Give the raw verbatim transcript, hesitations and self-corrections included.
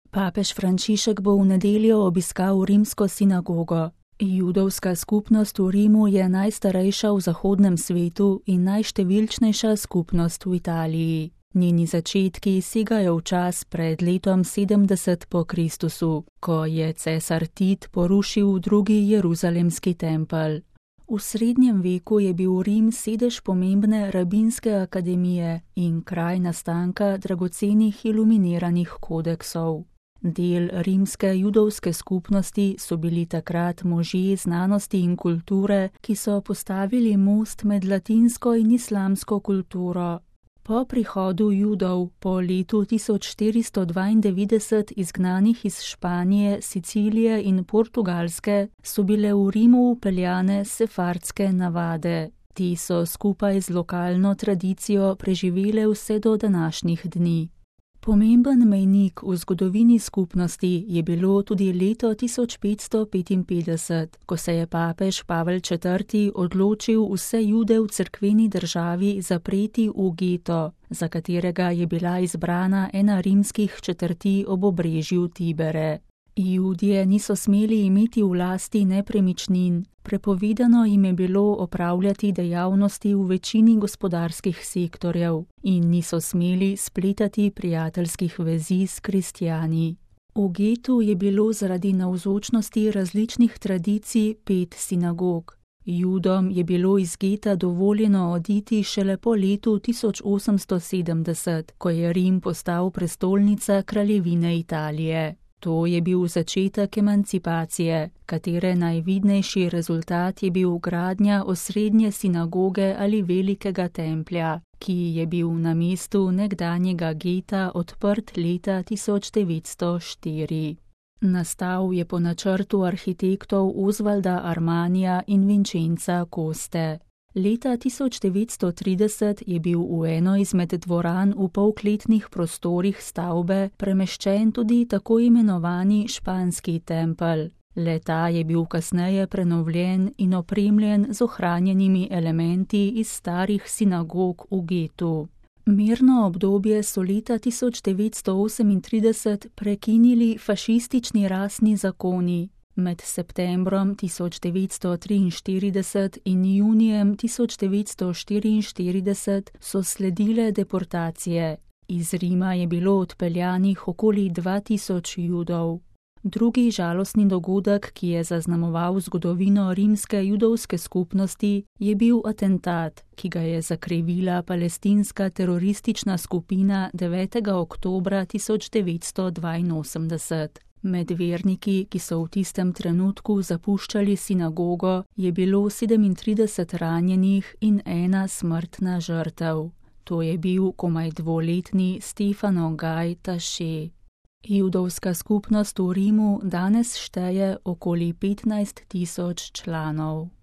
Papež Frančišek bo v nedeljo obiskal rimsko sinagogo. Judovska skupnost v Rimu je najstarejša v zahodnem svetu in najštevilčnejša skupnost v Italiji. Njeni začetki segajo v čas pred letom sedemdeset po Kristusu, ko je cesar Tit porušil drugi jeruzalemski tempelj. V srednjem veku je bil Rim sedež pomembne rabinske akademije in kraj nastanka dragocenih iluminiranih kodeksov. Del rimske judovske skupnosti so bili takrat možje znanosti in kulture, ki so postavili most med latinsko in islamsko kulturo. Po prihodu Judov po letu tisoč štiristo dvaindevetdeset izgnanih iz Španije, Sicilije in Portugalske so bile v Rimu vpeljane sefardske navade. Ti so skupaj z lokalno tradicijo preživele vse do današnjih dni. Pomemben mejnik v zgodovini skupnosti je bilo tudi leto tisoč petsto petinpetdeset, ko se je papež Pavel četrti odločil vse Jude v cerkveni državi zapreti v geto, za katerega je bila izbrana ena rimskih četrti ob obrežju Tibere. Judje niso smeli imeti v lasti nepremičnin, prepovedano jim je bilo opravljati dejavnosti v večini gospodarskih sektorjev in niso smeli spletati prijateljskih vezi s kristjani. V getu je bilo zaradi navzočnosti različnih tradicij pet sinagog. Judom je bilo iz geta dovoljeno oditi šele po letu tisoč osemsto sedemdeset, ko je Rim postal prestolnica kraljevine Italije. To je bil začetek emancipacije, katere najvidnejši rezultat je bil gradnja osrednje sinagoge ali velikega templja, ki je bil na mestu nekdanjega geta odprt leta tisoč devetsto štiri. Nastal je po načrtu arhitektov Osvalda Armanija in Vincenza Coste. Leta tisoč devetsto trideset je bil v eno izmed dvoran v polkletnih prostorih stavbe premeščen tudi tako imenovani španski tempelj. Le-ta je bil kasneje prenovljen in opremljen z ohranjenimi elementi iz starih sinagog v getu. Mirno obdobje so leta tisoč devetsto osemintrideset prekinili fašistični rasni zakoni. Med septembrom tisoč devetsto triinštirideset in junijem tisoč devetsto štiriinštirideset so sledile deportacije. Iz Rima je bilo odpeljanih okoli dva tisoč Judov. Drugi žalostni dogodek, ki je zaznamoval zgodovino rimske judovske skupnosti, je bil atentat, ki ga je zakrivila palestinska teroristična skupina devetega oktobra tisoč devetsto dvainosemdeset. Med verniki, ki so v tistem trenutku zapuščali sinagogo, je bilo sedemintrideset ranjenih in ena smrtna žrtev. To je bil komaj dvoletni Stefano Gaj Tašče. Judovska skupnost v Rimu danes šteje okoli petnajst tisoč članov.